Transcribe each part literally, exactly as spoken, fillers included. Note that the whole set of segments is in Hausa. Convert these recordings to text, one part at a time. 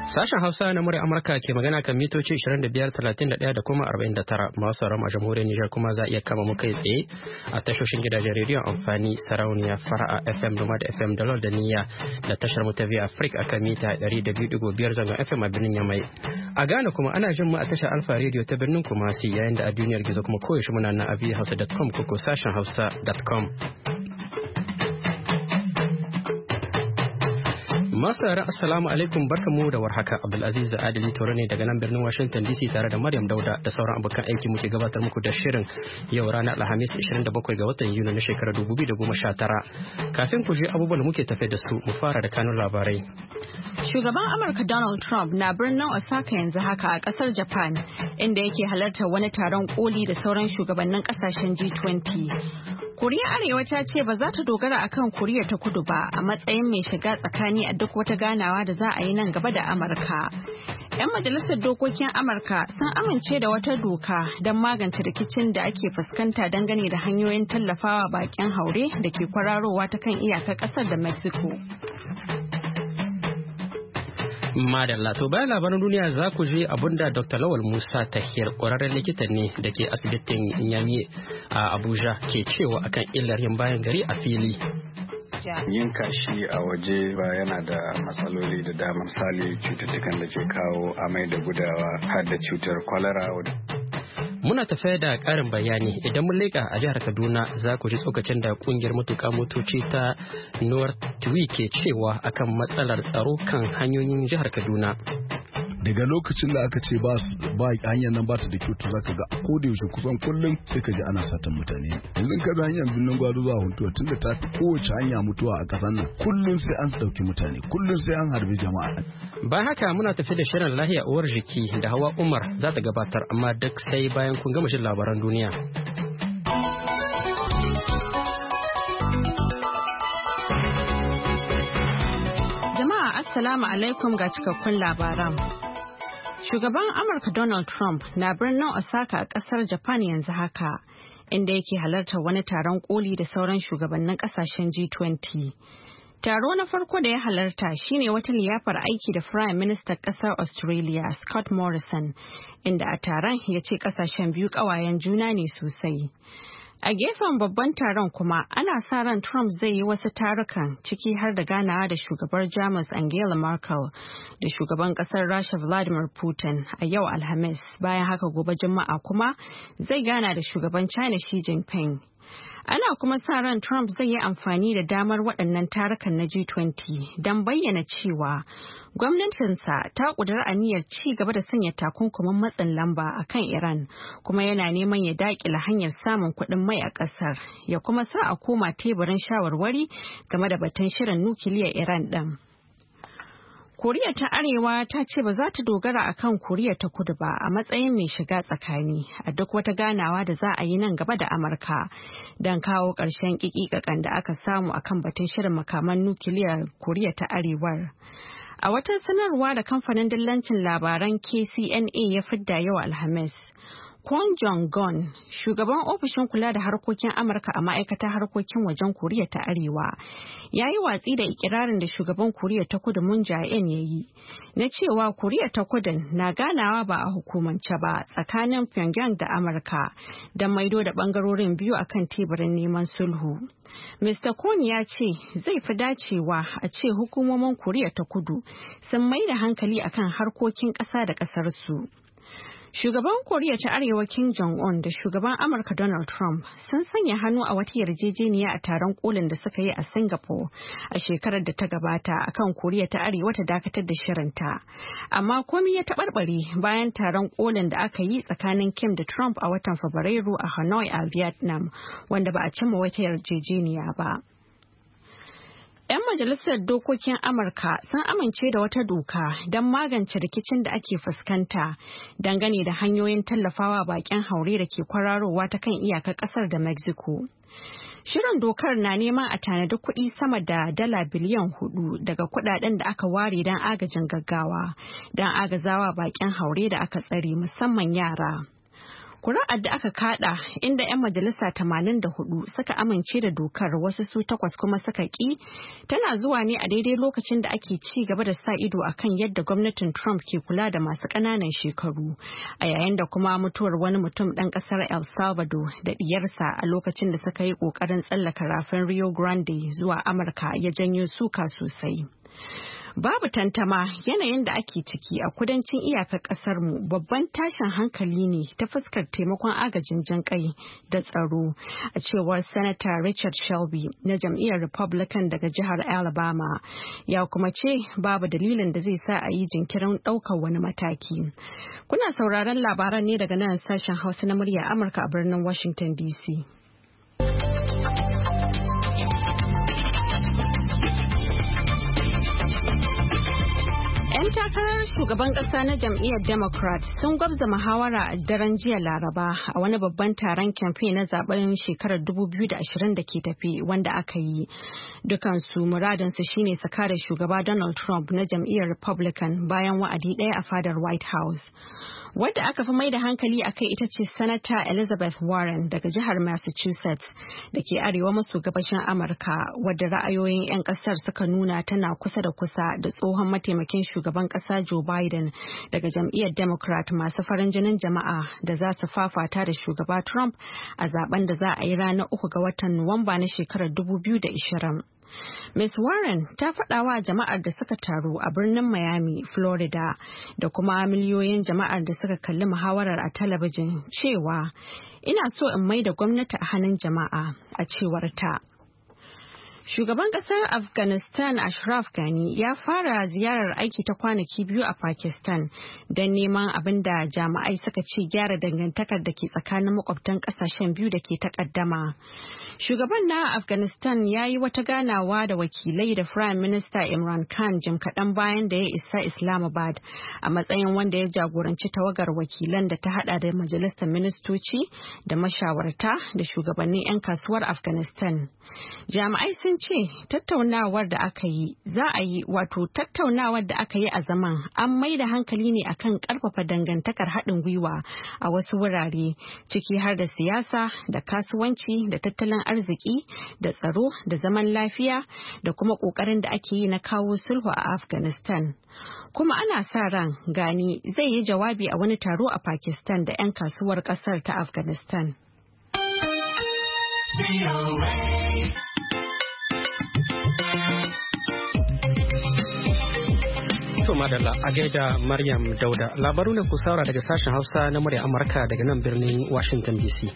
Sashen Hausa na murya Amurka ke magana kan mitoci ishirin da biyar, talatin da ɗaya da kuma arba'in da tara. Masu sauran a jamhuriyar Nijar kuma za a iya kama mu kai tsaye a tashoshin gidajen rediyon amfani sarauniya fara'a F M Noma da F M Dalol da Niyya da tashar mu ta Via Africa akan mita ɗari da biyu da biyar zangon F M a birnin Yamai. A Ghana kuma ana jin mu a tashar Alfa Radio ta birnin Kumasi, yayin da a duniyar gizo kuma koyaushe muna na aviya hausa dot com ko sashen hausa dot com. Masara assalamu alaikum, barkamu da warhaka. Abdulaziz da Adili Tore ne daga nan birnin Washington D C tare da Maryam Dauda da sauran abokan aiki muke gabatar muku da shirin yau ranar Alhamis ishirin da bakwai ga watan Yuni na shekarar dubu biyu da goma sha tara. Kafin ku je abubuwan da muke tafe da su, mu fara da kanun labarai. Shugaban Amurka Donald Trump na birnin Osaka yanzu haka a kasar Japan, inda yake halartar wani taron koli da sauran shugabannin kasashen G twenty. Koriya Arewa ta ce ba za ta dogara akan Koriya ta Kudu ba a matsayin mai shiga tsakani a duk wata ganawa da za a yi nan gaba da Amurka. 'Yan majalisar dokokin Amurka sun amince da wata doka don magance rikicin da ake fuskanta dangane da hanyoyin tallafawa bakin haure da ke kwararowa ta kan iyakar kasar da Mexico. Madalla, to bayan labaran duniya za ku je abinda Doctor Lawal Musa Tahir, ƙwararren likita ne da ke asibitin Nyami a Abuja, ke cewa akan illar yin bayan gari a fili. Yin kashi a waje ba yana da matsaloli da dama, misali cututtukan da ke kawo amai da gudawa har da cutar kwalara. Muna tafiya da ƙarin bayani idan mun leƙa a jihar Kaduna, za ku ji tsokacin da kungiyar matuƙa motoci ta Northway ke cewa akan matsalar tsaro kan hanyoyin jihar Kaduna. Daga lokacin da aka ce ba hanyar nan ba ta da kyau, to zaka ga ko da yaushe kusan kullum sai ka ji ana satan mutane. Yanzu ka bi hanyar Birnin Gwado zuwa Huntuwa, tunda ta fi kowace hanya mutuwa a ƙasar nan, kullum sai an ɗauki mutane, kullum sai an harbi jama'a. Bayan haka muna tafi da shirin lahiya uwar jiki da Hawa Umar za ta gabatar, amma duk sai bayan kun gama jin labaran duniya. Jama'a assalamu alaikum ga cikakkun labaran. Shugaban Amurka Donald Trump na birnin Osaka a kasar Japan yanzu haka, inda yake halartar wani taron koli da sauran shugabannin kasashen G twenty. Taro na farko da ya halarta shine wata liyafar aiki da Prime Minister kasar Australia Scott Morrison, inda a taron ya ce kasashen biyu kawayen juna ne sosai. A gefen babban taron kuma ana sa ran Trump zai yi wasu tarukan, ciki har da ganawa da shugabar Jamus Angela Merkel da shugaban kasar Rasha Vladimir Putin a yau Alhamis. Bayan haka gobe Juma'a kuma zai gana da shugaban China Xi Jinping. Ana kuma sa ran Trump zai yi amfani da damar waɗannan tarukan na G twenty don bayyana cewa gwamnatinsa ta ƙudiri aniyar ci gaba da sanya takunkumin matsin lamba a kan Iran, kuma yana neman ya daƙile hanyar samun kuɗin mai a ƙasar, ya kuma sa a koma teburin shawarwari game da batun shirin nukiliyar Iran ɗin. Koriya ta Arewa ta ce ba za ta dogara a kan Koriya ta Kudu ba a matsayin mai shiga tsakani a duk wata ganawa da za a yi nan gaba da Amurka don kawo ƙarshen ƙiƙiƙaƙan da aka samu a kan batun shirin makaman nukiliyar Koriya ta Arewar. A wata sanarwa da kamfanin dillancin labaran K C N A ya fidda yau Alhamis, Kwon Jong-gun, shugaban ofishin kula da harkokin Amurka a ma'aikatar harkokin wajen Koriya ta Arewa, ya yi watsi da ikirarin da shugaban Koriya ta Kudu Moon Jae-in ya yi, na cewa Koriya ta Kudu na ganawa ba a hukumance ba tsakanin Pyongyang da Amurka don maido da bangarorin biyu akan teburin neman sulhu. Mister Kwon ya ce zai fi dacewa a ce hukumomin Koriya ta Kudu sun mai da hankali akan harkokin ƙasa da ƙasarsu. Shugaban Koriya ta Arewa Kim Jong-un da shugaban Amurka Donald Trump sun sanya hannu a wata yarjejeniya a taron kolin da suka yi a Singapore a shekarar da ta gabata akan Koriya ta Arewa ta dakatar da shirinta. Amma komai ya taɓarɓare bayan taron kolin da aka yi tsakanin Kim da Trump a watan Fabrairu a Hanoi a Vietnam, wanda ba a cimma wata yarjejeniya ba. 'Yan majalisar dokokin Amurka sun amince da wata doka don magance rikicin da ake fuskanta dangane da hanyoyin tallafawa bakin haure da ke kwararowa ta kan iyakar kasar da Mexico. Shirin dokar na neman a tanadi kuɗi sama da dala biliyan hudu daga kuɗaɗen da aka ware don agajin gaggawa don agazawa bakin haure da aka tsare, musamman yara. Kuri'ar da aka kada inda 'yan majalisa tamanin da hudu suka amince da dokar wasu su takwas kuma suka ki tana zuwa ne a daidai lokacin da ake ci gaba da sa ido akan yadda gwamnatin Trump ke kula da masu ƙananan shekaru a yayin da kuma mutuwar wani mutum ɗan ƙasar El Salvador da ɗiyarsa a lokacin da suka yi ƙoƙarin tsallaka rafin Rio Grande zuwa Amurka ya janyo suka sosai. Babu tantama yanayin da ake ciki a kudancin iyakar kasar mu babban tashin hankali ne ta fuskar taimakon agajin jinƙai da tsaro a cewar Senator Richard Shelby na jam'iyyar Republican daga jihar Alabama ya kuma ce babu dalilin da zai sa a yi jinkirin ɗaukar wani mataki. Kuna sauraron labaran ne daga nan sashen Hausa na murya Amurka a birnin Washington D C. 'Yan takarar shugaban ƙasa na jam'iyyar Democrat sun gwabza muhawara a daren jiya Laraba a wani babban taron kamfe na zaben shekarar dubu biyu da ashirin da ke tafi wanda aka yi. Dukansu muradinsu shine su kare shugaba Donald Trump na jam'iyyar Republican bayan wa'adi ɗaya a fadar White House. Wadda aka fi mai da hankali a kai ita ce Sanata Elizabeth Warren daga jihar Massachusetts da ke arewa maso gabashin Amurka wadda ra'ayoyin 'yan kasar suka nuna tana kusa da kusa da tsohon mataimakin shugaban kasa Joe Biden daga jam'iyyar Democrat masu farin jinin jama'a da za su fafata da shugaba Trump a zaben da za a yi ranar uku ga watan Nuwamba na shekarar dubu biyu da ashirin. Miz Warren ta faɗa wa jama'ar da suka taru a birnin Miami, Florida, da kuma miliyoyin jama'ar da suka kalli muhawarar a talabijin cewa ina so in mai da gwamnati a hannun jama'a a cewar ta. Shugaban kasar Afghanistan Ashraf Ghani ya fara ziyarar aiki ta kwanaki biyu a Pakistan don neman abin da jami'ai suka ce gyara dangantakar da ke tsakanin makwabtan kasashen biyu da ke takaddama. Shugaban na Afghanistan ya yi wata ganawa da wakilai da Prime Minister Imran Khan jim kaɗan bayan da ya isa Islamabad a matsayin wanda ya jagoranci tawagar wakilan da ta hada da majalisar ministoci da mashawarta da shugabannin 'yan kasuwar Afghanistan. Jami'ai sun ce tattaunawar da aka yi za a yi wato tattaunawar da aka yi a zaman an mai da hankali ne akan karfafa dangantakar haɗin gwiwa a wasu wurare ciki har da siyasa da kasuwanci da tattalin arziki da tsaro da zaman lafiya da kuma ƙoƙarin da ake yi na kawo sulhu a Afghanistan. Kuma ana sa ran Gani zai yi jawabi a wani taro a Pakistan da 'yan kasuwar ƙasar ta Afghanistan. To madalla a gaida Maryam Dauda labaru ne ku saura daga sashen Hausa na murya Amurka daga nan birnin Washington D C.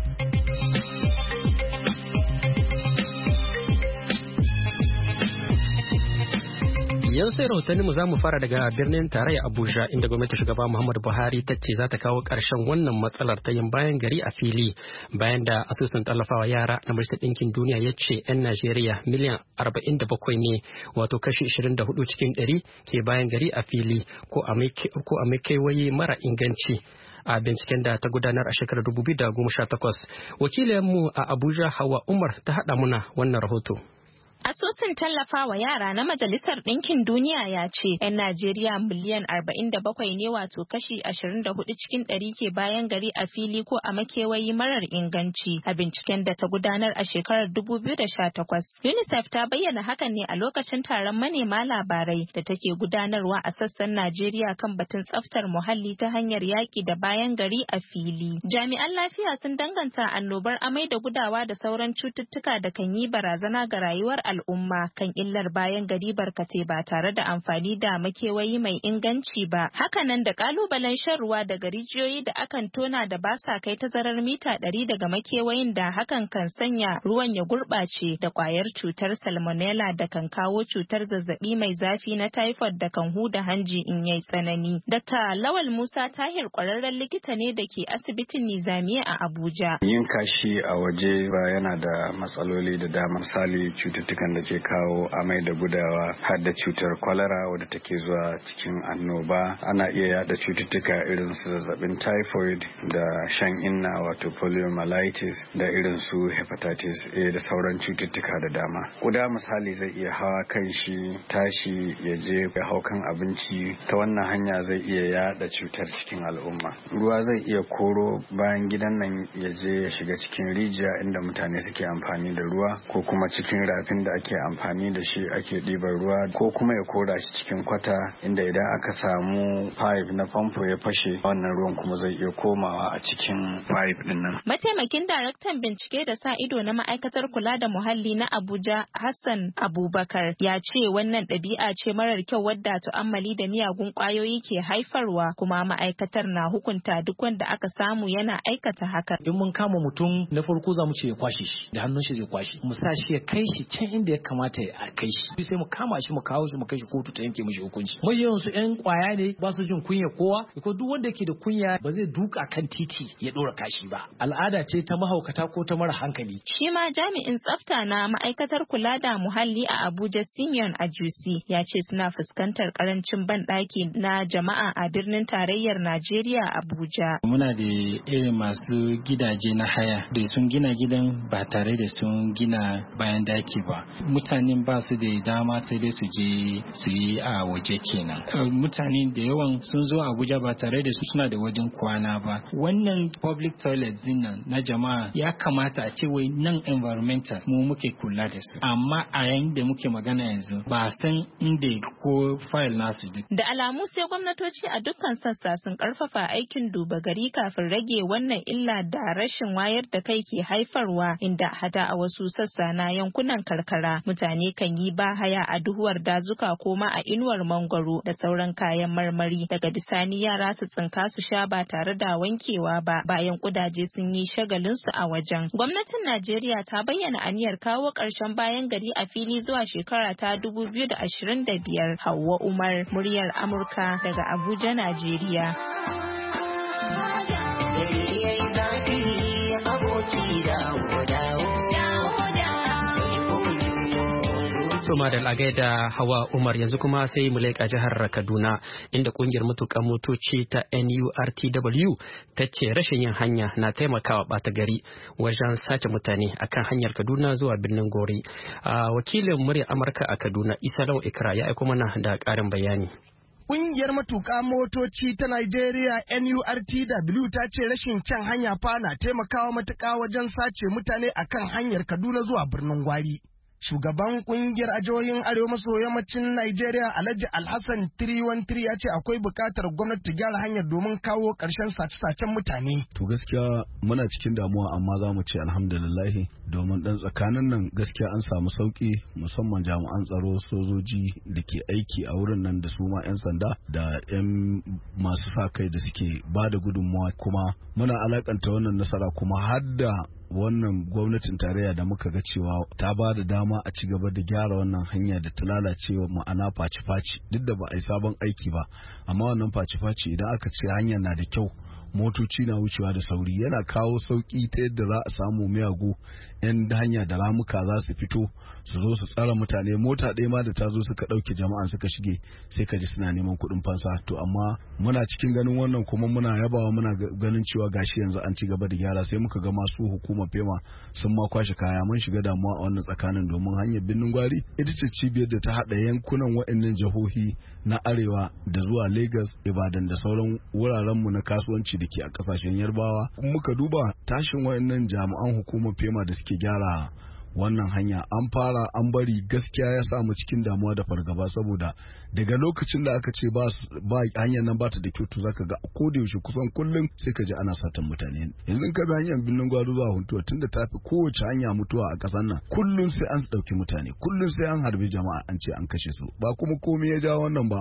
Yan sai rahotanni mu za mu fara daga birnin tarayya Abuja inda gwamnati shugaba Muhammadu Buhari ta ce za ta kawo ƙarshen wannan matsalar ta yin bayan gari a fili bayan da asusun tallafawa yara na Majalisar Ɗinkin Duniya ya ce 'yan Najeriya miliyan arba'in da bakwai ne wato kashi ashirin da hudu cikin ɗari ke bayan gari a fili ko a mai kewaye mara inganci. A binciken da ta gudanar a shekarar dubu biyu da goma sha takwas wakilinmu a Abuja Hawa Umar ta haɗa muna wannan rahoto. Asusun tallafawa yara na Majalisar Ɗinkin Duniya ya ce 'yan Najeriya miliyan arba'in da bakwai ne wato kashi ashirin da hudu cikin ɗari ke bayan gari a fili ko a makewayi marar inganci a binciken da ta gudanar a shekarar dubu biyu da sha takwas. UNICEF ta bayyana hakan ne a lokacin taron manema labarai da take gudanarwa a sassan Najeriya kan batun tsaftar muhalli ta hanyar yaƙi da bayan gari a fili. Jami'an lafiya sun danganta annobar amai da gudawa da sauran cututtuka da kan yi barazana ga rayuwar al'umma kan illar bayan gari barkate ba tare da amfani da makewayi mai inganci ba. Hakanan da kalubalen shan ruwa daga rijiyoyi da akan tona da ba sa kai tazarar mita ɗari daga makewayin da hakan kan sanya ruwan ya gurɓace da ƙwayar cutar salmonella da kan kawo cutar zazzabi mai zafi na typhoid da kan huda hanji in yayi tsanani. Dakta Lawal Musa Tahir ƙwararren likita ne da ke asibitin Nizamiya a Abuja. Yin kashi a waje ba yana da matsaloli da dama, misali cututtuka cututtukan da ke kawo amai da gudawa har da cutar kwalara wadda take zuwa cikin annoba. Ana iya yada cututtuka irin su zazzabin typhoid da shan inna wato poliomyelitis da irin su hepatitis A da sauran cututtuka da dama. Kuda misali zai iya hawa kan shi, tashi, ya je ya hau kan abinci, ta wannan hanya zai iya yada cutar cikin al'umma. Ruwa zai iya koro bayan gidan nan ya je ya shiga cikin rijiya inda mutane suke amfani da ruwa, ko kuma cikin rafin da ake amfani da shi ake ɗiban ruwa, ko kuma ya kora shi cikin kwata inda idan aka samu pipe na famfo ya fashe, wannan ruwan kuma zai iya komawa a cikin pipe din nan. Mataimakin daraktan bincike da sa ido na ma'aikatar kula da muhalli na Abuja, Hassan Abubakar, ya ce wannan ɗabi'a ce marar kyau wadda tu'ammali da miyagun ƙwayoyi ke haifarwa, kuma ma'aikatar na hukunta duk wanda aka samu yana aikata haka. In mun kama mutum na farko za mu ce ya kwashe shi, da hannun shi zai kwashe, mu sa shi ya kai shi can inda ya kamata ya kai shi, sai mu kama shi mu kawo shi mu kai shi kotu ta yanke mishi hukunci. Majiyan su ƴan ƙwaya ne, ba su jin kunya kowa, ko duk wanda yake da kunya ba zai duka kan titi ya ɗora kashi ba. Al'ada ce ta mahaukata ko ta mara hankali. Shi ma jami'in tsafta na ma'aikatar kula da muhalli a Abuja, Simeon Ajusi, ya ce suna fuskantar karancin banɗaki na jama'a a birnin tarayyar Najeriya, Abuja. Muna da irin masu gidaje na haya da sun gina gidan ba tare da sun gina bayan daki ba. Mutanen ba su da dama sai dai su je su yi a waje kenan. Mutane da yawan sun zo Abuja ba tare da su suna da wajen kwana ba. Wannan public toilets din nan na jama'a ya kamata a ce wai nan environmental mu muke kula da su. Amma a yayin da muke magana yanzu ba san inda ko file nasu duk. Da alamu sai gwamnatoci a dukkan sassa sun karfafa aikin duba gari kafin rage wannan illa da rashin wayar da kai ke haifarwa, inda hada a wasu sassa na yankunan karkara mutane kan yi bahaya a duhuwar dazuka ko ma a inuwar mangwaro da sauran kayan marmari, daga bisani yara su tsinka su sha ba tare da wankewa ba bayan kudaje sun yi shagalin su a wajen. Gwamnatin Najeriya ta bayyana aniyar kawo ƙarshen bayan gari a fili zuwa shekara ta dubu biyu da ashirin da biyar. Hauwa Umar, muryar Amurka daga Abuja, Najeriya. Soma da lagai da Hawa Umar. Yanzu kuma sai mu leƙa jihar Kaduna, inda kungiyar matuƙan motoci ta N U R T W ta ce rashin yin hanya na taimakawa ɓata gari wajen sace mutane akan hanyar Kaduna zuwa birnin Gori. Wakilin murya Amurka a Kaduna, Isa Lau Ikra, ya aiko mana da ƙarin bayani. Ƙungiyar matuƙa motoci ta Najeriya N U R T W ta ce rashin kyan hanya fa na taimakawa matuƙa wajen sace mutane akan hanyar Kaduna zuwa birnin Gwari. Shugaban kungiyar a jihohin Arewa maso yammacin Najeriya Alhaji Alhassan three one three ya ce akwai buƙatar gwamnati ta gyara hanyar domin kawo ƙarshen sace-sacen mutane. To gaskiya muna cikin damuwa, amma za mu ce alhamdulillah, domin dan tsakanin nan gaskiya an samu sauki, musamman jami'an tsaro, sojoji da ke aiki a wurin nan da su ma 'yan sanda da 'yan masu sa kai da suke ba da gudunmawa, kuma muna alakanta wannan nasara kuma har da wannan gwamnatin tarayya da muka ga cewa ta ba da dama a ci gaba da gyara wannan hanya da ta lalacewa, ma'ana faci-faci, duk da ba a yi sabon aiki ba, amma wannan faci-faci idan aka ce hanya na da kyau, motoci na wucewa da sauri, yana kawo sauki ta yadda za a samu miyagu 'yan hanya da ramuka za su fito su zo su tsara mutane. Mota ɗaya ma da ta zo suka ɗauke jama'an suka shige, sai ka ji suna neman kuɗin fansa. To amma muna cikin ganin wannan, kuma muna yabawa, muna ganin cewa gashi yanzu an ci gaba da gyara, sai muka ga masu hukumar FEMA sun ma kwashe kaya. Mun shiga damuwa a wannan tsakanin, domin hanyar birnin Gwari ita ce cibiyar da ta haɗa yankunan waɗannan jihohi na arewa da zuwa Lagos, Ibadan da sauran wurarenmu na kasuwanci da ke a ƙasashen Yarbawa. Muka duba tashin waɗannan jami'an hukumar FEMA da suke gyara wannan hanya, an fara an bari, gaskiya ya sa mu cikin damuwa da fargaba, saboda daga lokacin da aka ce ba ba hanyar nan ba ta da kyau, to zaka ga ko da yaushe kusan kullum sai ka ji ana satan mutane. Yanzu ka bi hanyar Birnin Gwari zuwa Huntuwa, tunda ta fi kowace hanya mutuwa a ƙasar nan, kullum sai an ɗauki mutane, kullum sai an harbi jama'a, an ce an kashe su. Ba kuma komai ya ja wannan ba,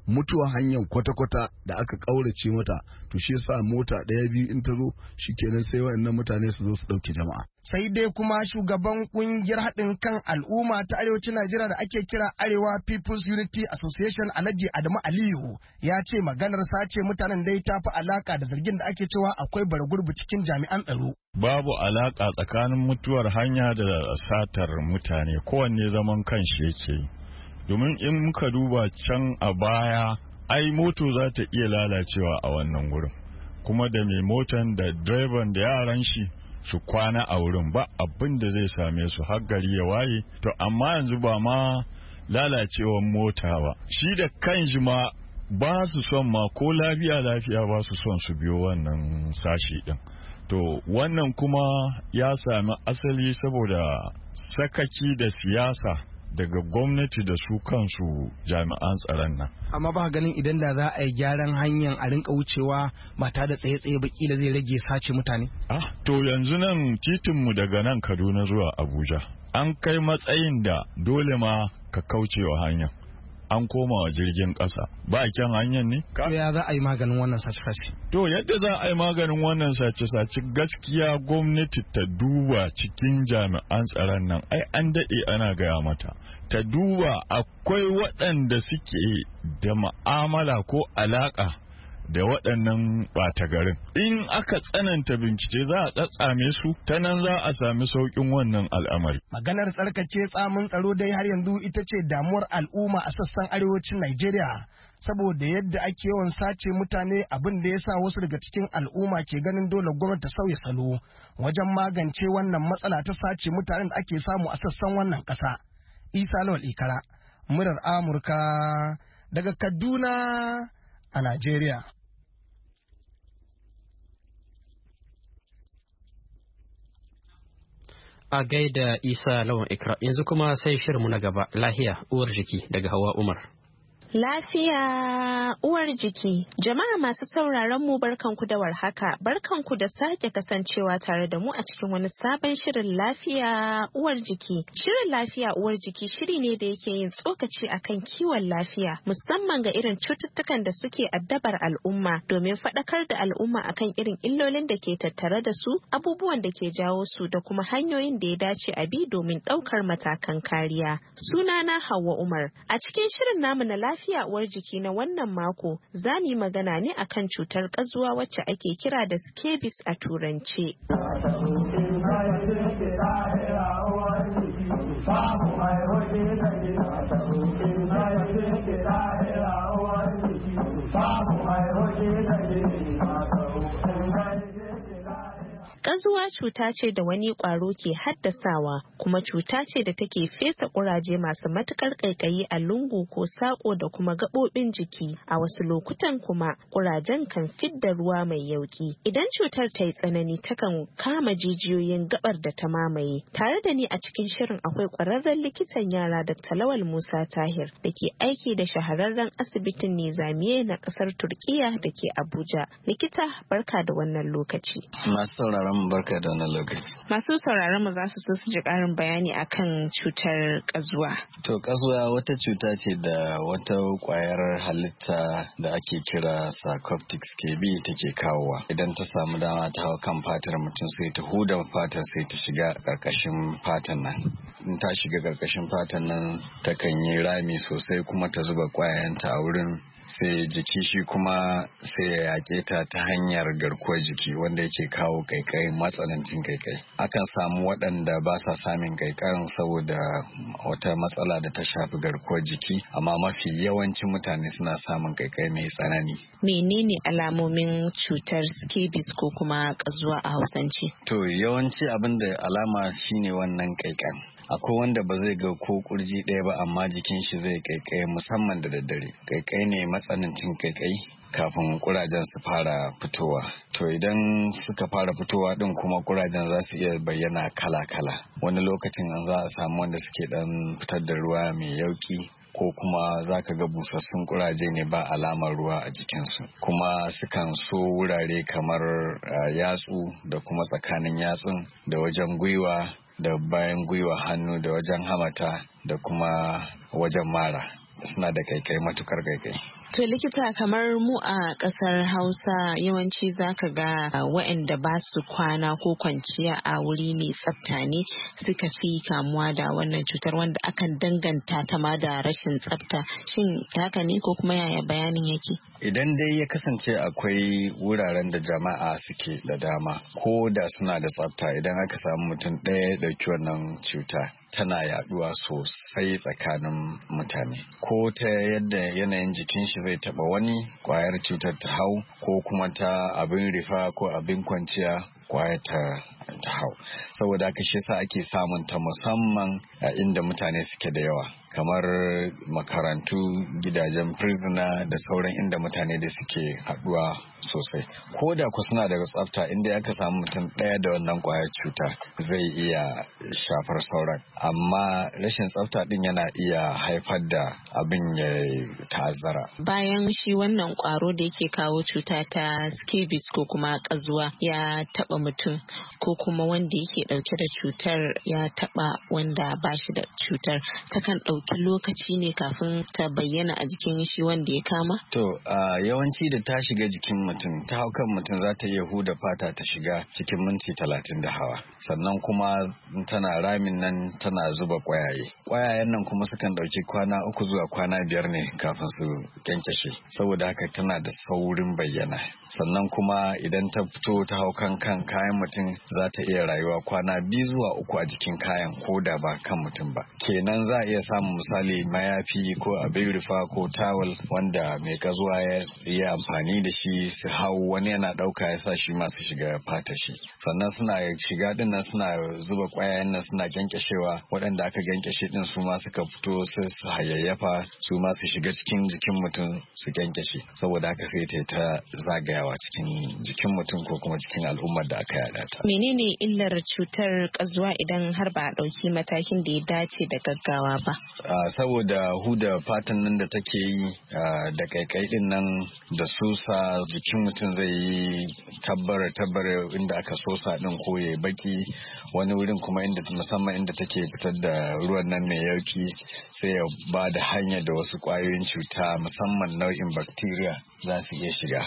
mutuwa hanyar kwata-kwata da aka ƙaurace mata, to shi yasa mota ɗaya biyu in ta zo shikenan sai waɗannan mutane su zo su ɗauke jama'a. Sai dai kuma shugaban kungiyar haɗin kan al'umma ta arewacin Najeriya da ake kira Arewa People's Unity Association Alhaji Adamu Aliyu ya ce maganar sace mutanen dai ta fi alaka da zargin da ake cewa akwai baragurbi cikin jami'an tsaro. Babu alaka tsakanin mutuwar hanya da satar mutane, kowanne zaman kanshi yake. Domin in muka duba can a baya, ai moto za ta iya lalacewa a wannan wurin, kuma da mai motan da direban da yaran shi su kwana a wurin ba abin da zai same su har gari ya waye. To amma yanzu ba ma lalacewar mota ba, shi da kanshi ma ba su son ma ko lafiya lafiya ba su son su biyo wannan sashi din. To wannan kuma ya sami asali saboda sakaki da siyasa daga gwamnati da su kansu jami'an tsaron nan. Amma ba ganin idan da za a yi gyaran hanyar a rinka wucewa ba ta da tsaye-tsaye ba kila zai rage sace mutane? Ah, to yanzu nan titinmu daga nan Kaduna zuwa Abuja an kai matsayin da dole ma ka kaucewa hanyar. An koma wa jirgin ƙasa ba kyan hanyar ne? To ya za a yi maganin wannan sace-sace? To yadda za a yi maganin wannan sace-sace gaskiya gwamnati ta duba cikin jami'an tsaron nan, ai an daɗe ana gaya mata. Ta duba akwai waɗanda suke da ma'amala ko alaƙa da waɗannan ɓata garin. In aka tsananta bincike za a tsatsame su, ta nan za a sami sauƙin wannan al'amari. Maganar tsarkake tsamin tsaro dai har yanzu ita ce damuwar al'umma a sassan arewacin Najeriya. Saboda yadda ake yawan sace mutane, abin da ya sa wasu daga cikin al'umma ke ganin dole gwamnati ta sauya salo wajen magance wannan matsala ta sace mutanen da ake samu a sassan wannan ƙasa. Isa Lawal Ikara, murar Amurka daga Kaduna a Najeriya. A gaida Isa Lawan Ikra, yanzu kuma sai shirinmu na gaba, lahiya uwar jiki daga Hawa Umar. Lafiya uwar jiki. Jama'a masu sauraron mu barkanku da warhaka. Barkanku da sake kasancewa tare da mu a cikin wani sabon shirin lafiya uwar jiki. Shirin lafiya uwar jiki shiri ne da yake yin tsokaci akan kiwon lafiya, musamman ga irin cututtukan da suke addabar al'umma, domin faɗakar da al'umma akan irin illolin da ke tattare da su, abubuwan da ke jawo su, da kuma hanyoyin da ya dace a bi domin ɗaukar matakan kariya. Sunana Hauwa Umar. A cikin shirin namu na lafiya Lafiya uwar jiki na wannan mako za mu yi magana ne akan cutar ƙazuwa wacce ake kira da scabies a turance. Ƙazuwa cuta ce da wani ƙwaro ke haddasawa, kuma cuta ce da take fesa ƙuraje masu matuƙar ƙaiƙayi a lungu ko saƙo da kuma gaɓoɓin jiki. A wasu lokutan kuma ƙurajen kan fidda ruwa mai yauƙi. Idan cutar ta yi tsanani takan kama jijiyoyin gaɓar da ta mamaye. Tare da ni a cikin shirin akwai ƙwararren likitan yara Dakta Lawal Musa Tahir da ke aiki da shahararren asibitin Nizamiye na ƙasar Turkiya da ke Abuja. Likita, barka da wannan lokaci. Barka da wannan lokaci. Masu sauraron mu za su so su ji ƙarin bayani akan cutar ƙazuwa. To ƙazuwa wata cuta ce da wata ƙwayar halitta da ake kira Sarcoptic scabies take kawowa. Idan ta samu dama ta hau kan fatar mutum sai ta huda fatar sai ta shiga ƙarƙashin fatan nan. In ta shiga ƙarƙashin fatan nan takan yi rami sosai kuma ta zuba ƙwayayenta a wurin. Sai jiki shi kuma sai ya yaƙe ta ta hanyar garkuwar jiki wanda yake kawo kaikai, matsanancin kaikai. Akan samu waɗanda ba sa samun kaikayin saboda wata matsala da ta shafi garkuwar jiki, amma mafi yawancin mutane suna samun kaikai mai tsanani. Menene alamomin cutar scabies ko kuma ƙazuwa a Hausance? To yawanci abin da alama shine wannan kaikan. Akwai wanda ba zai ga ko kurji ɗaya ba amma jikin shi zai kaikai musamman da daddare. Kaikai ne matsanancin kaikai kafin kurajen su fara fitowa. To idan suka fara fitowa din kuma kurajen za su iya bayyana kala-kala. Wani lokacin an za a samu wanda suke dan fitar da ruwa mai yauki, ko kuma za ka ga busassun kuraje ne ba alamar ruwa a jikinsu, kuma sukan so wurare kamar uh, yatsu da kuma tsakanin yatsun da wajen gwiwa da bayan gwiwa hannu da wajen hamata da kuma wajen mara. Suna da kaikai, matukar kaikai. To likita, kamar mu a ƙasar Hausa yawanci zaka ga waɗanda ba su kwana ko kwanciya a wuri mai tsafta ne suka fi kamuwa da wannan cutar, wanda akan danganta ta ma da rashin tsafta. Shin haka ne ko kuma yaya bayanin yake? Idan dai ya kasance akwai wuraren da jama'a suke da dama ko da suna da tsafta, idan aka samu mutum ɗaya ya ɗauki wannan cuta tana yaduwa sosai tsakanin mutane, ko ta yadda yanayin jikin shi zai taba wani kwayar cutar ta hau, ko kuma ta abin rifa ko abin kwanciya kwayar ta ta hau. Saboda haka shi yasa ake samun ta musamman a inda mutane suke da yawa, kamar makarantu, gidajen prisoner da sauran inda mutane da suke haduwa sosai. Ko da ku suna daga tsafta, inda aka samu mutum ɗaya da wannan kwayar cuta zai iya shafar sauran, amma rashin tsafta din yana iya haifar da abin ya ta'azzara. Bayan shi wannan kwaro da yake kawo cuta ta scabies ko kuma kazuwa ya taba mutum, ko kuma wanda yake dauke da cutar ya taba wanda ba shi da cutar, takan dauki lokaci ne kafin ta bayyana a jikin shi wanda ya kama? To uh, yawanci da ta shiga jikin mutum, ta hau kan mutum, za ta iya huda fata ta shiga cikin minti talatin da hawa. Sannan kuma tana ramin nan tana zuba kwayaye. Kwayayen nan kuma sukan dauki kwana uku zuwa kwana biyar ne kafin su kyankyashe. Saboda haka tana da saurin bayyana. Sannan kuma idan ta fito ta hau kan kan kayan mutum, za ta iya rayuwa kwana biyu zuwa uku a jikin kayan ko da ba kan mutum ba. Kenan za a iya samun misali mayafi ko abin rufa ko tawul wanda mai kazuwa ya yi amfani da shi su hau, wani yana dauka ya sa shi masu shiga fata shi. Sannan suna shiga din nan suna zuba kwayayen nan suna kyankyashewa, waɗanda aka kyankyashe din su ma suka fito sai su hayayyafa su ma su shiga cikin jikin mutum su kyankyashe. Saboda haka sai ta ta zagayawa cikin jikin mutum ko kuma cikin al'ummar da aka yada ta. Menene illar cutar kazuwa idan har ba a ɗauki matakin da ya dace da gaggawa ba? Uh, saboda huda fatan nan da take yi uh, da kaikai din nan da sosa, jikin mutum zai yi tabbara tabbara inda aka sosa din ko ya baki, wani wurin kuma inda musamman inda take fitar da ruwan nan mai yauki sai ya ba da hanya da wasu kwayoyin cuta musamman nau'in bacteria za su iya shiga.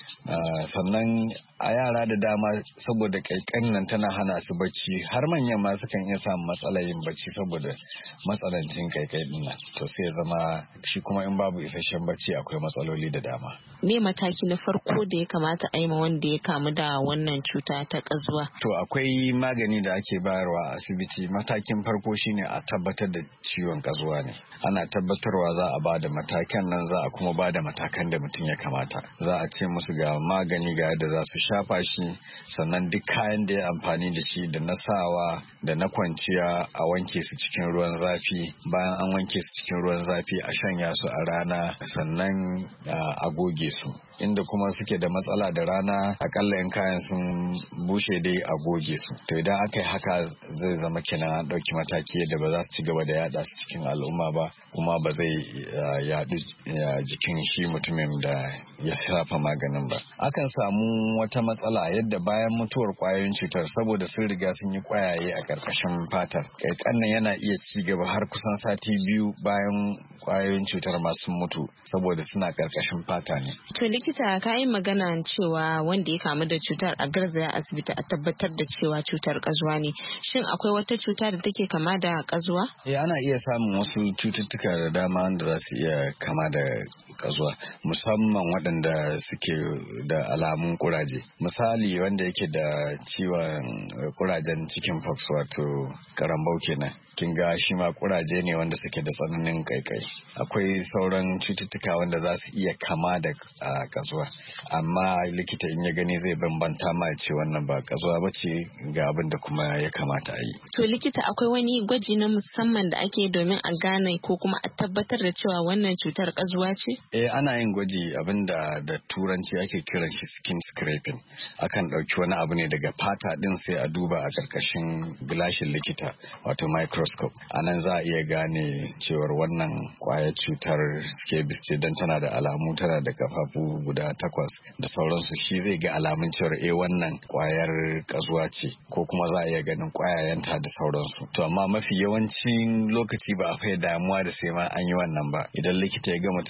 Uh, sannan a yara da dama saboda kaikan nan tana hana su bacci, har manyan ma sukan iya samun matsalar yin bacci saboda matsanancin kaikai din nan. To sai ya zama shi kuma in babu isasshen bacci akwai matsaloli da dama. Me mataki na farko da ya kamata a yi ma wanda ya kamu da wannan cuta ta kazuwa? To akwai magani da ake bayarwa a asibiti. Matakin farko shine a tabbatar da ciwon kazuwa ne. Ana tabbatarwa za a ba da matakan nan, za a kuma ba da matakan da mutum ya kamata. Za a ce musu ga magani ga yadda za su shafa shi, sannan duk kayan da ya amfani da shi da na sawa da na kwanciya a wanke su cikin ruwan zafi. Bayan an wanke su cikin ruwan zafi a shanya su a rana, sannan a goge su. Inda kuma suke da matsala da rana, akalla in kayan sun bushe dai a goge su. To idan aka yi haka zai zama kenan an ɗauki mataki yadda ba za su ci gaba da yaɗa su cikin al'umma ba, kuma ba zai yaɗu jikin shi mutumin da ya shafa maganin ba. Akan samu wata matsala yadda bayan mutuwar kwayoyin cutar, saboda sun riga sun yi kwayaye a ƙarƙashin fatar, kaikan nan yana iya ci gaba har kusan sati biyu bayan kwayoyin cutar masu mutu saboda suna ƙarƙashin fata ne. To likita, ka yi magana cewa wanda ya kamu da cutar a garzaya asibiti a tabbatar da cewa cutar kazuwa ne. Shin akwai wata cuta da take kama da kazuwa? Eh, ana iya samun wasu cututtuka da dama da za su iya kama da kazuwa, musamman waɗanda suke da alamun kuraje. Misali wanda yake da ciwon kurajen chicken pox wato karambau kenan. Kin ga shi ma kuraje ne wanda suke da tsananin kaikai. Akwai sauran cututtuka wanda za su iya kama da kazuwa, amma likita in ya gani zai bambanta ma ce wannan ba kazuwa ba ce ga abin da kuma ya kamata a yi. To likita, akwai wani gwaji na musamman da ake domin a gane ko kuma a tabbatar da cewa wannan cutar kazuwa ce? Eh, ana yin gwaji abin da da turanci ake kiran shi skin scraping. Akan ɗauki wani abu ne daga fata din sai a duba a ƙarƙashin gilashin likita wato microscope. A nan za a iya gane cewar wannan kwayar cutar scabies ce, don tana da alamu, tana da kafafu guda takwas da sauransu. Shi zai ga alamun cewar eh wannan kwayar kazuwa ce, ko kuma za a iya ganin kwayayenta da sauransu. To amma mafi yawancin lokaci ba a fai damuwa da sai ma an yi wannan ba. Idan likita ya ga mutum zai iya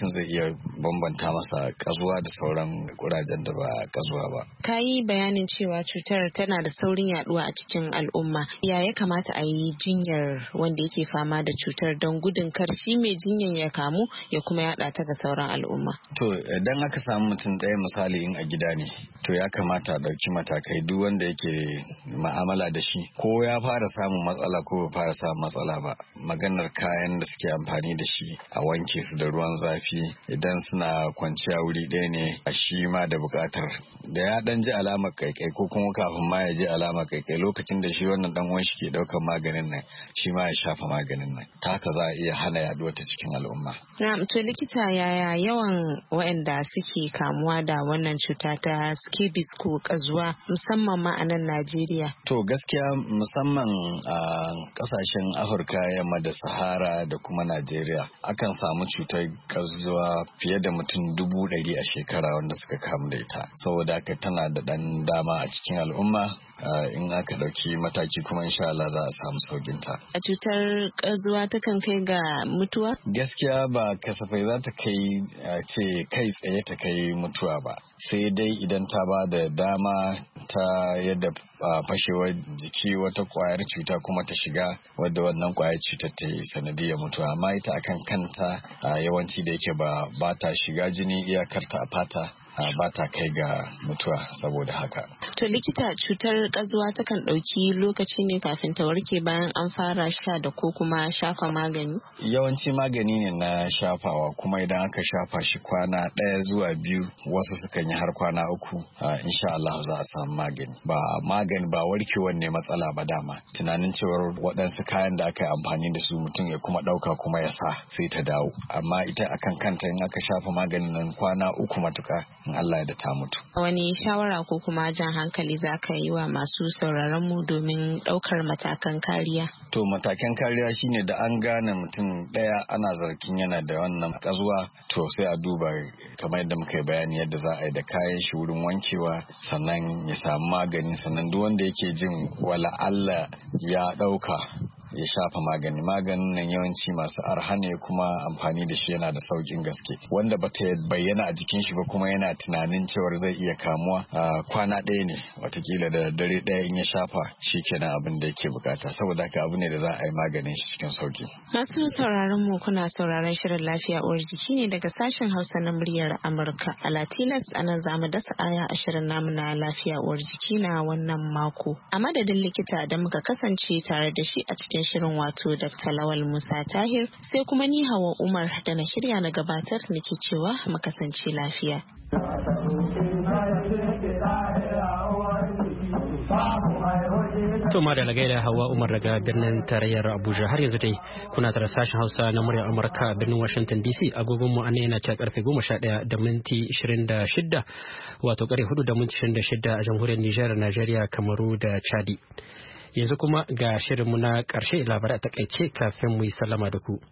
bambanta masa kazuwa da sauran kurajen da ba kazuwa ba. Ka yi bayanin cewa cutar tana da saurin yaduwa a cikin al'umma. Ya ya kamata a yi jinyar wanda yake fama da cutar don gudun kar shi mai jinyar ya kamu ya kuma yada ta ga sauran al'umma? To idan aka samu mutum ɗaya misali in a gida ne, to ya kamata a ɗauki matakai duk wanda yake ma'amala da shi ko ya fara samun matsala ko bai fara samun matsala ba. Maganar kayan da suke amfani da shi a wanke su da ruwan zafi, idan suna kwanciya wuri ɗaya ne a shi ma da buƙatar da ya ɗan ji alamar kaikai ko kuma kafin ma ya ji alamar kaikai lokacin da shi wannan dan uwan shi ke ɗaukar maganin nan shi ma ya shafa maganin nan. Ta haka za a iya hana yaduwar ta cikin al'umma. Na'am, to likita yaya yawan waɗanda suke kamuwa da wannan cuta ta scabies ko kazuwa musamman ma a nan Najeriya? To gaskiya musamman a kasashen Afirka yamma da Sahara da kuma Najeriya akan samu cutar kazuwa fiye da mutum dubu ɗari a shekara wanda suka kamu da ita. Saboda haka tana da ɗan dama a cikin al'umma. Uh, in aka ɗauki mataki kuma insha Allah za a samu saukin ta. A cutar ƙazuwa takan kai ga mutuwa? Gaskiya ba kasafai za ta kai uh, ce kai tsaye ta kai mutuwa ba. Sai dai idan ta ba da dama ta yadda uh, fashewar jiki wata kwayar cuta kuma ta shiga wadda wannan kwayar cutar ta yi sanadiyar mutuwa. Amma ita akan kanta uh, yawanci da yake ba ba ta shiga jini iyakarta a fata. ba ta kai ga mutuwa saboda haka. To likita, cutar kazuwa takan ɗauki lokaci ne kafin ta warke bayan an fara sha da ko kuma shafa magani? Yawanci magani ne na shafawa kuma idan aka shafa shi kwana ɗaya zuwa biyu wasu sukan yi har kwana uku insha Allah za a samu magani. Ba magani ba warkewar ne matsala ba dama. Tunanin cewar waɗansu kayan da aka yi amfani da su mutum ya kuma ɗauka kuma ya sa sai ta dawo. Amma ita akan kanta in aka shafa maganin nan kwana uku matuka in Allah da ta mutu. Wani shawara ko kuma jan hankali za ka yi wa masu sauraron mu domin ɗaukar matakan kariya? To matakan kariya shine da an gane mutum ɗaya ana zargin yana da wannan kazuwa to sai a duba kamar yadda muka yi bayani yadda za a yi da kayan shi wurin wankewa sannan ya samu magani sannan duk wanda yake jin wala Allah ya ɗauka ya shafa magani. Maganin nan yawanci masu arha ne kuma amfani da shi yana da saukin gaske. Wanda bata bayyana a jikin shi ba kuma yana tunanin cewar zai iya kamuwa a kwana ɗaya ne watakila da dare ɗaya in ya shafa shi kenan abin da yake bukata. Saboda haka abu ne da za a yi maganin shi cikin sauki. Masu sauraron mu kuna sauraron shirin lafiya uwar jiki ne daga sashen Hausa na muryar Amurka. A Latinas anan za mu dasa aya a shirin namu na lafiya uwar jiki na wannan mako. A madadin likita da muka kasance tare da shi a cikin shirin wato Dakta Lawal Musa Tahir sai kuma ni Hawa Umar da na shirya na gabatar nake cewa mu kasance lafiya. To ma da lagaida Hawa Umar daga birnin tarayyar Abuja. Har yanzu dai kuna tare sashen Hausa na muryar Amurka birnin Washington D C. Agogon mu anan yana ta karfe goma sha ɗaya da minti ishirin da shida wato karfe hudu da minti ishirin da shida a jamhuriyar Nijar, Najeriya, Kamaru da Chadi. Yanzu kuma ga shirinmu na ƙarshe labarai a takaice kafin mu yi sallama da ku.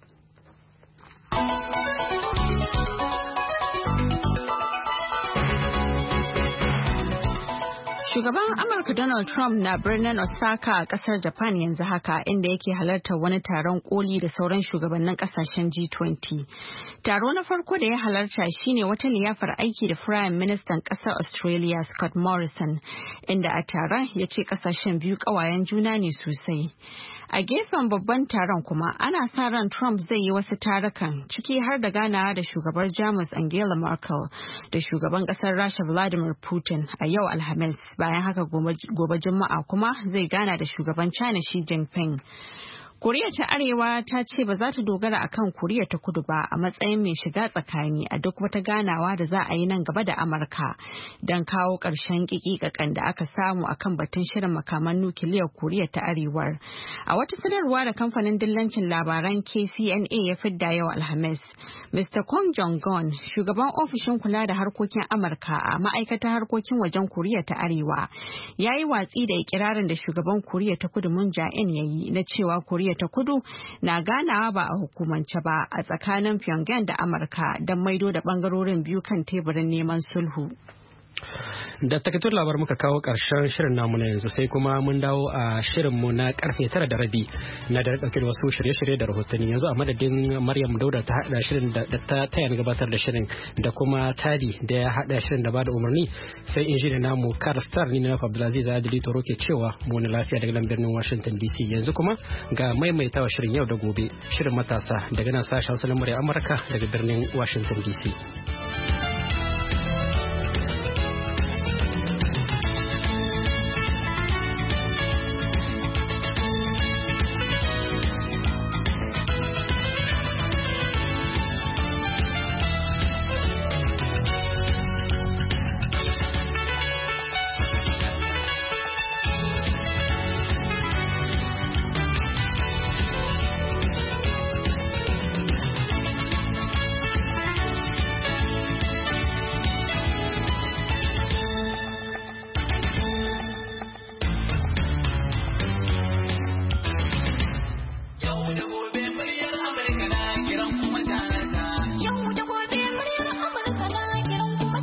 Shugaban Amurka Donald Trump na birnin Osaka a kasar Japan yanzu haka inda yake halartar wani taron koli da sauran shugabannin kasashen G twenty. Taro na farko da ya halarta shine wata liyafar aiki da Prime Minister kasar Australia Scott Morrison, inda a taron ya ce kasashen biyu kawayen juna ne sosai. A gefen babban taron kuma ana sa ran Trump zai yi wasu tarukan ciki har da ganawa da shugabar Jamus Angela Merkel da shugaban kasar Rasha Vladimir Putin a yau Alhamis. Bayan haka gobe Juma'a kuma zai gana da shugaban China Xi Jinping. Koriya ta Arewa ta ce ba za ta dogara akan Koriya ta Kudu ba a matsayin mai shiga tsakani a duk wata ganawa da za a yi nan gaba da Amurka don kawo ƙarshen ƙiƙiƙaƙan da aka samu akan batun shirin makaman nukiliyar Koriya ta Arewar. A wata sanarwa da kamfanin dillancin labaran K C N A ya fidda yau Alhamis, Mister Kwon Jong-un, shugaban ofishin kula da harkokin Amurka a ma'aikatar harkokin wajen Koriya ta Arewa, ya yi watsi da ikirarin da shugaban Koriya ta Kudu Moon Jae-in ya yi na cewa Koriya ta Kudu na ganawa ba a hukumance ba a tsakanin Pyongyang da Amurka don maido da bangarorin biyu kan teburin neman sulhu. Da takaitun labar muka kawo ƙarshen shirin namu na yanzu sai kuma mun dawo a shirinmu na karfe tara da rabi na da ɗauke da wasu shirye-shirye da rahotanni yanzu a madadin Maryam Dauda ta haɗa shirin da ta taya gabatar da shirin da kuma Tadi da ya haɗa shirin da bada umarni sai injiniya namu Karl Star ni na Abdulaziz Adili Toro ke cewa mu na lafiya daga nan birnin Washington D C yanzu kuma ga maimaitawa shirin yau da gobe shirin matasa daga nan sashen Hausa na Amurka daga birnin Washington D C.